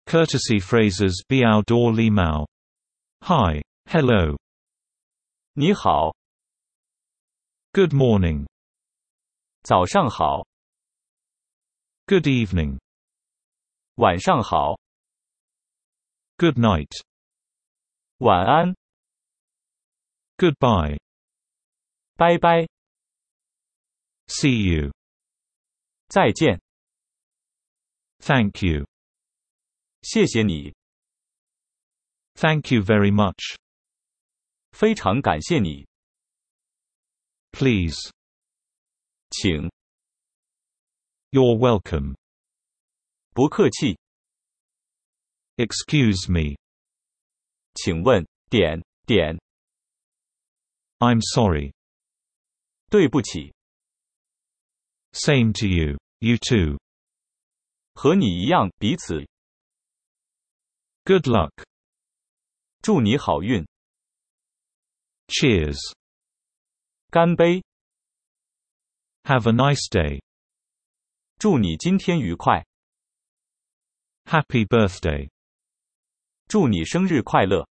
Courtesy phrases biao dor li mao. Hi, hello. 你好， Good morning. 早上好， Good evening. 晚上好， Good night. 晚安， Goodbye. 拜拜， See you. 再见， Thank you. 谢谢你， Thank you very much. 非常感谢你， Please. 请， You're welcome. 不客气， Excuse me. 请问，点， I'm sorry. 对不起， Same to you. You too. 和你一样，彼此， Good luck. 祝你好运， Cheers. 干杯， Have a nice day. 祝你今天愉快， Happy birthday. 祝你生日快乐。